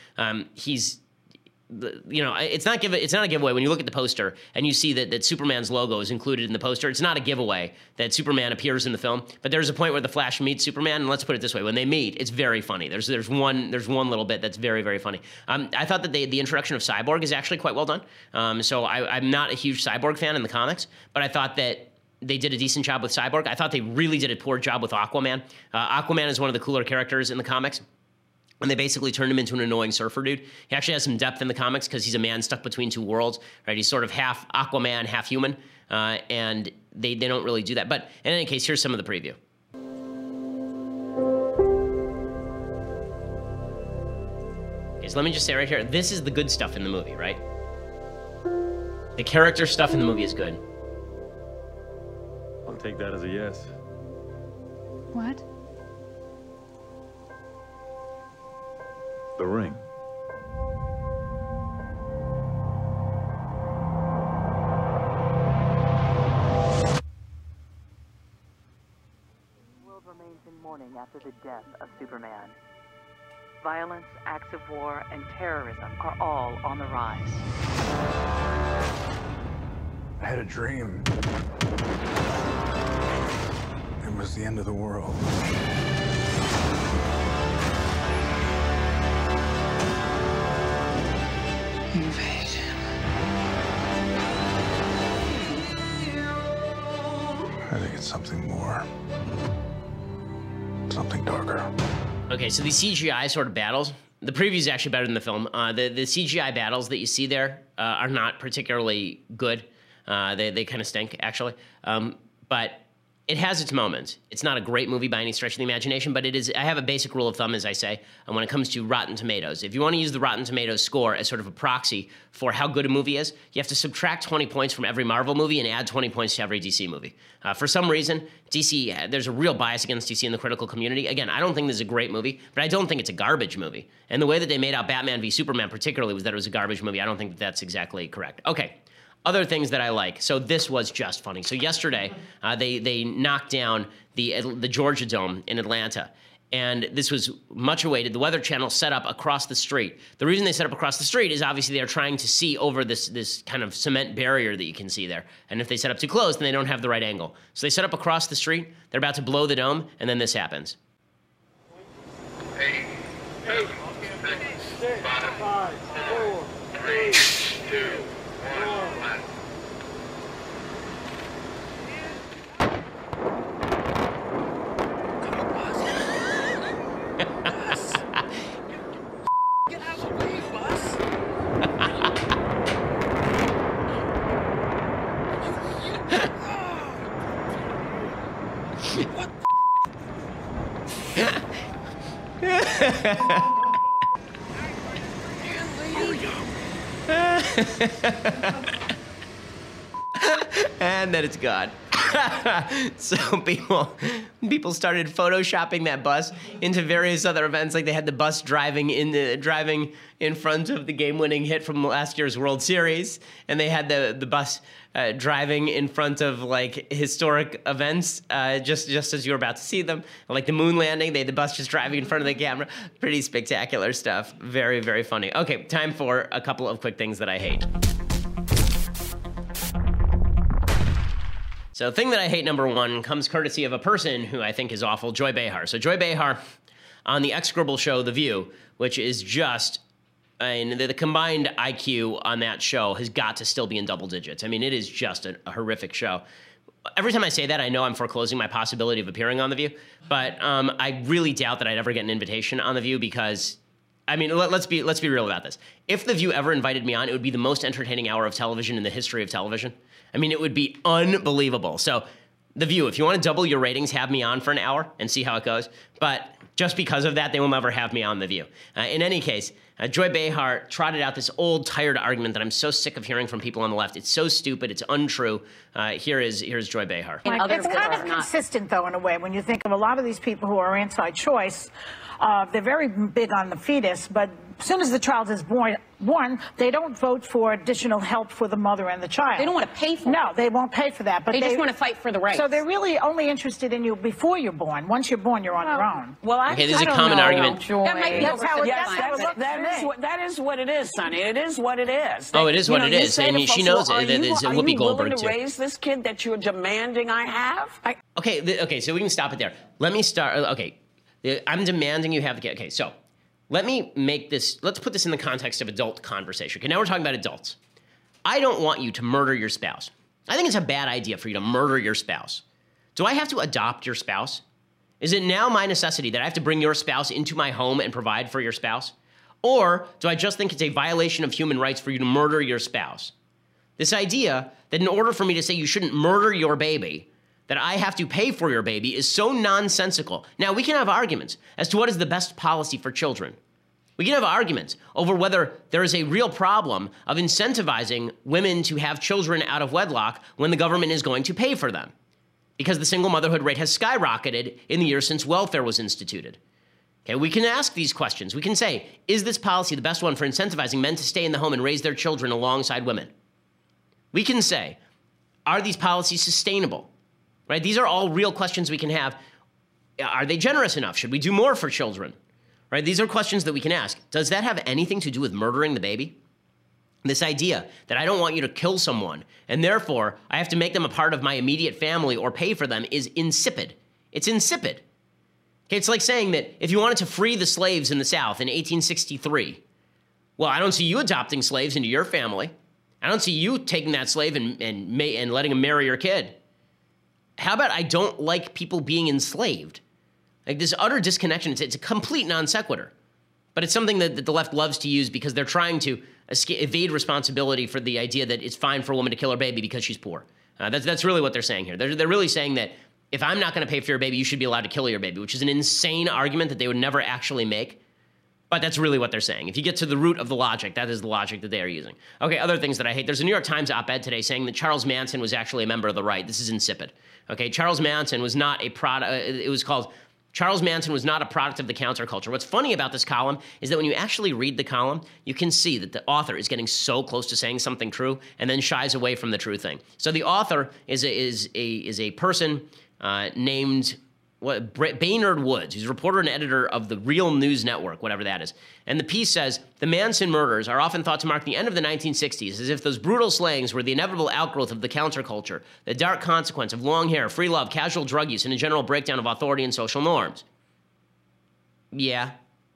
It's not a giveaway when you look at the poster and you see that Superman's logo is included in the poster. It's not a giveaway that Superman appears in the film, but there's a point where the Flash meets Superman, and let's put it this way: when they meet, it's very funny. There's one little bit that's very, very funny. I thought that the introduction of Cyborg is actually quite well done. So I'm not a huge Cyborg fan in the comics, but I thought that they did a decent job with Cyborg. I thought they really did a poor job with Aquaman. Aquaman is one of the cooler characters in the comics. And they basically turned him into an annoying surfer dude. He actually has some depth in the comics because he's a man stuck between two worlds, right? He's sort of half Aquaman, half human, and they don't really do that. But in any case, here's some of the preview. Okay, so let me just say right here, this is the good stuff in the movie, right? The character stuff in the movie is good. I'll take that as a yes. What? The ring. The world remains in mourning after the death of Superman. Violence, acts of war, and terrorism are all on the rise. I had a dream. It was the end of the world. Invasion. I think it's something more. Something darker. Okay, so these CGI sort of battles, the preview is actually better than the film. The CGI battles that you see there are not particularly good. They kind of stink, actually. But it has its moments. It's not a great movie by any stretch of the imagination, but it is. I have a basic rule of thumb, as I say, when it comes to Rotten Tomatoes. If you want to use the Rotten Tomatoes score as sort of a proxy for how good a movie is, you have to subtract 20 points from every Marvel movie and add 20 points to every DC movie. For some reason, DC, there's a real bias against DC in the critical community. Again, I don't think this is a great movie, but I don't think it's a garbage movie. And the way that they made out Batman v Superman particularly was that it was a garbage movie. I don't think that's exactly correct. Okay. Other things that I like. So this was just funny. So yesterday, they knocked down the Georgia Dome in Atlanta. And this was much awaited. The Weather Channel set up across the street. The reason they set up across the street is obviously they're trying to see over this kind of cement barrier that you can see there. And if they set up too close, then they don't have the right angle. So they set up across the street. They're about to blow the dome, and then this happens. 8, 7, 6, 5, 4, 3, 2, 1. Get out of the way, Bus! What And then it's gone. So people started photoshopping that bus into various other events. Like they had the bus driving in front of the game-winning hit from last year's World Series, and they had the bus driving in front of like historic events, just as you were about to see them. Like the moon landing, they had the bus just driving in front of the camera. Pretty spectacular stuff. Very, very funny. Okay, time for a couple of quick things that I hate. So the thing that I hate, number one, comes courtesy of a person who I think is awful, Joy Behar. So Joy Behar on the execrable show The View, which is just, the combined IQ on that show has got to still be in double digits. I mean, it is just a horrific show. Every time I say that, I know I'm foreclosing my possibility of appearing on The View, but I really doubt that I'd ever get an invitation on The View because I mean, let's be real about this. If The View ever invited me on, it would be the most entertaining hour of television in the history of television. I mean, it would be unbelievable. So, The View, if you want to double your ratings, have me on for an hour and see how it goes. But just because of that, they will never have me on The View. In any case, Joy Behar trotted out this old, tired argument that I'm so sick of hearing from people on the left. It's so stupid. It's untrue. Here's Joy Behar. It's kind of consistent, though, in a way. When you think of a lot of these people who are anti-choice, they're very big on the fetus, but as soon as the child is born, they don't vote for additional help for the mother and the child. They don't want to pay for it. No, they won't pay for that. But they just want to fight for the rights. So they're really only interested in you before you're born. Once you're born, you're on your own. Well, okay, there's a common argument. That is what it is, Sonny. It is what it is. Oh, it is what it is. I mean, she knows it. It's Whoopi Goldberg, too. Are you willing to raise this kid that you're demanding I have? Okay, so we can stop it there. Let me start. Okay, I'm demanding you have the kid. Okay, so let's put this in the context of adult conversation. Okay, now we're talking about adults. I don't want you to murder your spouse. I think it's a bad idea for you to murder your spouse. Do I have to adopt your spouse? Is it now my necessity that I have to bring your spouse into my home and provide for your spouse? Or do I just think it's a violation of human rights for you to murder your spouse? This idea that in order for me to say you shouldn't murder your baby, that I have to pay for your baby is so nonsensical. Now, we can have arguments as to what is the best policy for children. We can have arguments over whether there is a real problem of incentivizing women to have children out of wedlock when the government is going to pay for them, because the single motherhood rate has skyrocketed in the years since welfare was instituted. Okay, we can ask these questions. We can say, is this policy the best one for incentivizing men to stay in the home and raise their children alongside women? We can say, are these policies sustainable? Right? These are all real questions we can have. Are they generous enough? Should we do more for children? Right? These are questions that we can ask. Does that have anything to do with murdering the baby? This idea that I don't want you to kill someone, and therefore I have to make them a part of my immediate family or pay for them, is insipid. It's insipid. Okay, it's like saying that if you wanted to free the slaves in the South in 1863, well, I don't see you adopting slaves into your family. I don't see you taking that slave and letting him marry your kid. How about I don't like people being enslaved? Like this utter disconnection, it's a complete non sequitur. But it's something that the left loves to use because they're trying to evade responsibility for the idea that it's fine for a woman to kill her baby because she's poor. That's really what they're saying here. They're really saying that if I'm not going to pay for your baby, you should be allowed to kill your baby, which is an insane argument that they would never actually make. But that's really what they're saying. If you get to the root of the logic, that is the logic that they are using. Okay, other things that I hate. There's a New York Times op-ed today saying that Charles Manson was actually a member of the right. This is insipid. Okay, Charles Manson was not a product. It was called Charles Manson was not a product of the counterculture. What's funny about this column is that when you actually read the column, you can see that the author is getting so close to saying something true and then shies away from the true thing. So the author is a person named Baynard Woods. He's a reporter and editor of the Real News Network, whatever that is. And the piece says, the Manson murders are often thought to mark the end of the 1960s, as if those brutal slayings were the inevitable outgrowth of the counterculture, the dark consequence of long hair, free love, casual drug use, and a general breakdown of authority and social norms. Yeah.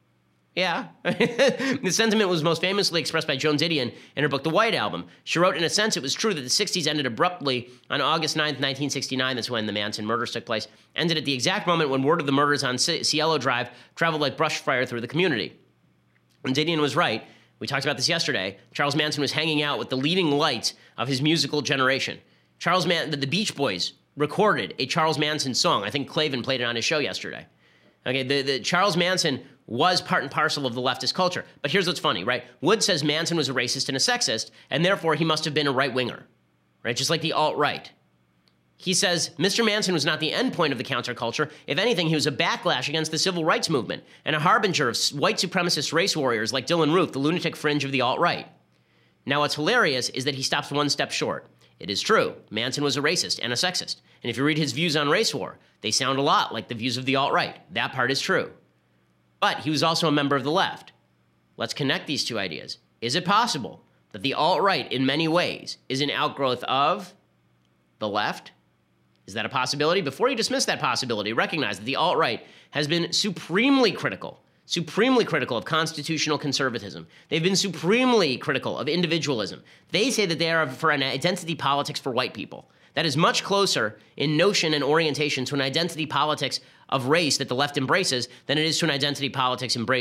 The sentiment was most famously expressed by Joan Didion in her book, The White Album. She wrote, in a sense, it was true that the 60s ended abruptly on August 9th, 1969. That's when the Manson murders took place. Ended at the exact moment when word of the murders on Cielo Drive traveled like brush fire through the community. And Didion was right. We talked about this yesterday. Charles Manson was hanging out with the leading lights of his musical generation. The Beach Boys recorded a Charles Manson song. I think Clavin played it on his show yesterday. Okay, the Charles Manson was part and parcel of the leftist culture. But here's what's funny, right? Wood says Manson was a racist and a sexist, and therefore he must have been a right-winger, right? Just like the alt-right. He says Mr. Manson was not the end point of the counterculture. If anything, he was a backlash against the civil rights movement and a harbinger of white supremacist race warriors like Dylann Roof, the lunatic fringe of the alt-right. Now, what's hilarious is that he stops one step short. It is true, Manson was a racist and a sexist. And if you read his views on race war, they sound a lot like the views of the alt-right. That part is true. But he was also a member of the left. Let's connect these two ideas. Is it possible that the alt-right, in many ways, is an outgrowth of the left? Is that a possibility? Before you dismiss that possibility, recognize that the alt-right has been supremely critical of constitutional conservatism. They've been supremely critical of individualism. They say that they are for an identity politics for white people. That is much closer in notion and orientation to an identity politics of race that the left embraces than it is to an identity politics embraced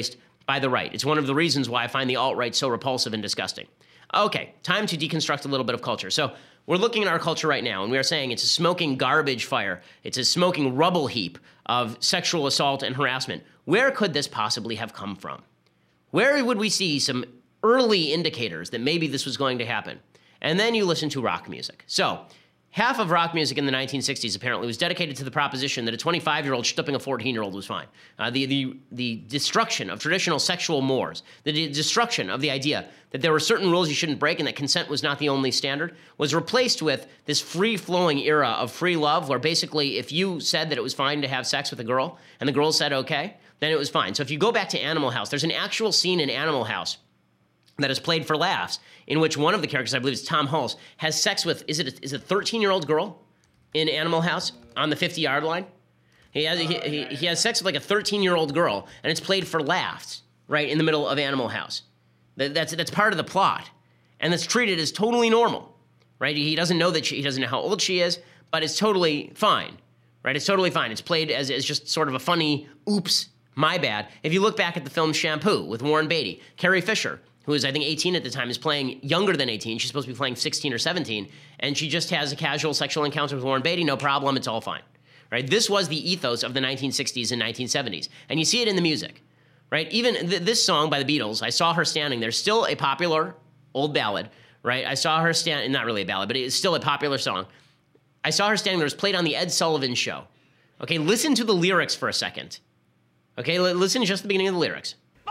by the right. It's one of the reasons why I find the alt-right so repulsive and disgusting. Okay, time to deconstruct a little bit of culture. So we're looking at our culture right now, and we are saying it's a smoking garbage fire. It's a smoking rubble heap of sexual assault and harassment. Where could this possibly have come from? Where would we see some early indicators that maybe this was going to happen? And then you listen to rock music. So half of rock music in the 1960s apparently was dedicated to the proposition that a 25-year-old stupping a 14-year-old was fine. The destruction of traditional sexual mores, the destruction of the idea that there were certain rules you shouldn't break and that consent was not the only standard, was replaced with this free-flowing era of free love where basically if you said that it was fine to have sex with a girl and the girl said okay, then it was fine. So if you go back to Animal House, there's an actual scene in Animal House that is played for laughs, in which one of the characters, I believe it's Tom Hulse, has sex with, is it a 13-year-old girl in Animal House on the 50-yard line? He has sex with like a 13-year-old girl, and it's played for laughs, right, in the middle of Animal House. That's part of the plot, and that's treated as totally normal, right? He doesn't know he doesn't know how old she is, but it's totally fine, right? It's totally fine. It's played as just sort of a funny, oops, my bad. If you look back at the film Shampoo with Warren Beatty, Carrie Fisher, who is, I think, 18 at the time, is playing younger than 18. She's supposed to be playing 16 or 17, and she just has a casual sexual encounter with Warren Beatty, no problem, it's all fine, right? This was the ethos of the 1960s and 1970s, and you see it in the music, right? Even this song by the Beatles, I Saw Her Standing There, still a popular old ballad, right? I Saw Her Standing, not really a ballad, but it's still a popular song. I Saw Her Standing There was played on the Ed Sullivan Show. Okay, listen to the lyrics for a second. Okay, listen to just the beginning of the lyrics.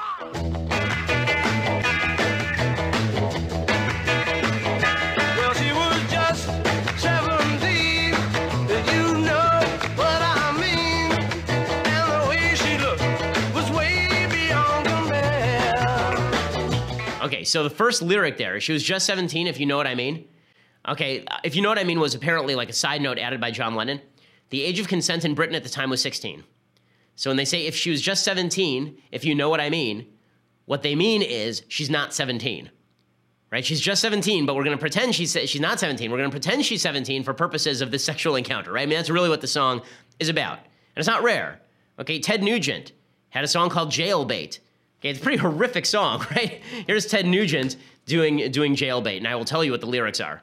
Okay, so the first lyric there, she was just 17, if you know what I mean. Okay, if you know what I mean was apparently like a side note added by John Lennon. The age of consent in Britain at the time was 16. So when they say if she was just 17, if you know what I mean, what they mean is she's not 17, right? She's just 17, but we're going to pretend she's not 17. We're going to pretend she's 17 for purposes of this sexual encounter, right? I mean, that's really what the song is about. And it's not rare. Okay, Ted Nugent had a song called Jailbait. Okay, it's a pretty horrific song, right? Here's Ted Nugent doing Jailbait, and I will tell you what the lyrics are.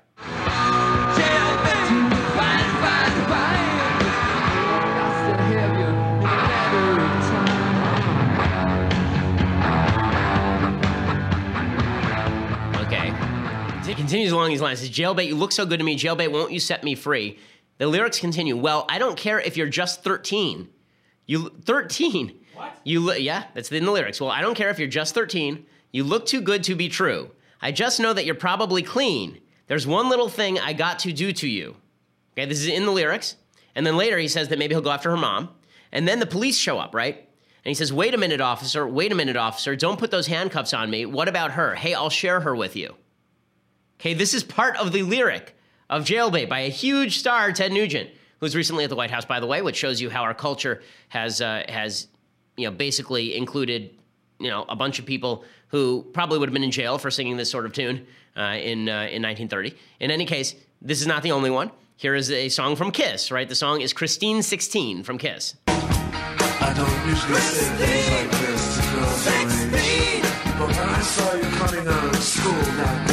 Okay, it continues along these lines. It says, Jailbait, you look so good to me. Jailbait, won't you set me free? The lyrics continue. Well, I don't care if you're just 13. 13? What? Yeah, that's in the lyrics. Well, I don't care if you're just 13. You look too good to be true. I just know that you're probably clean. There's one little thing I got to do to you. Okay, this is in the lyrics. And then later he says that maybe he'll go after her mom. And then the police show up, right? And he says, wait a minute, officer. Wait a minute, officer. Don't put those handcuffs on me. What about her? Hey, I'll share her with you. Okay, this is part of the lyric of Jailbait by a huge star, Ted Nugent, who's recently at the White House, by the way, which shows you how our culture has basically included, a bunch of people who probably would have been in jail for singing this sort of tune in 1930. In any case, this is not the only one. Here is a song from Kiss, right? The song is Christine 16 from Kiss. I don't usually say things like this to girls my age, but when I saw you coming out of school that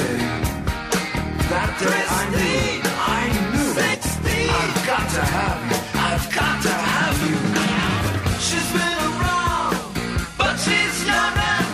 day I knew I've got to have you. I've got to have you. She's been around, but she's young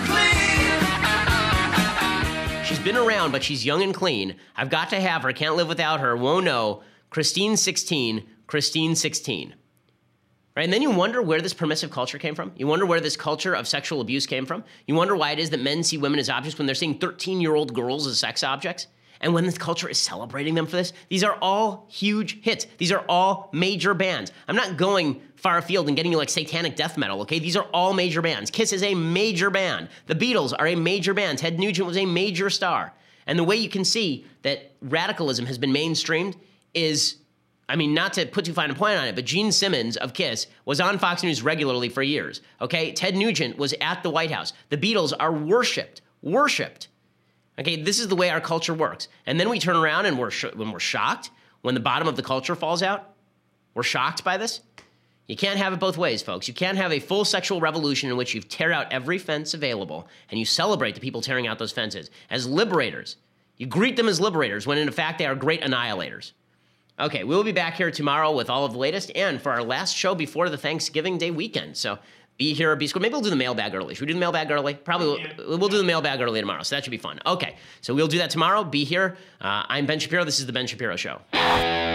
and clean. She's been around, but she's young and clean. I've got to have her. Can't live without her. Whoa, no. Christine 16. Christine 16. Right? And then you wonder where this permissive culture came from. You wonder where this culture of sexual abuse came from. You wonder why it is that men see women as objects when they're seeing 13-year-old girls as sex objects. And when this culture is celebrating them for this, these are all huge hits. These are all major bands. I'm not going far afield and getting you like satanic death metal, okay? These are all major bands. Kiss is a major band. The Beatles are a major band. Ted Nugent was a major star. And the way you can see that radicalism has been mainstreamed is, not to put too fine a point on it, but Gene Simmons of Kiss was on Fox News regularly for years, okay? Ted Nugent was at the White House. The Beatles are worshipped. Okay, this is the way our culture works. And then we turn around and when we're shocked, when the bottom of the culture falls out, we're shocked by this. You can't have it both ways, folks. You can't have a full sexual revolution in which you tear out every fence available and you celebrate the people tearing out those fences as liberators. You greet them as liberators when in fact they are great annihilators. Okay, we'll be back here tomorrow with all of the latest and for our last show before the Thanksgiving Day weekend. So be here or be square. Maybe we'll do the mailbag early. Should we do the mailbag early? Probably we'll do the mailbag early tomorrow. So that should be fun. Okay, so we'll do that tomorrow. Be here. I'm Ben Shapiro. This is The Ben Shapiro Show.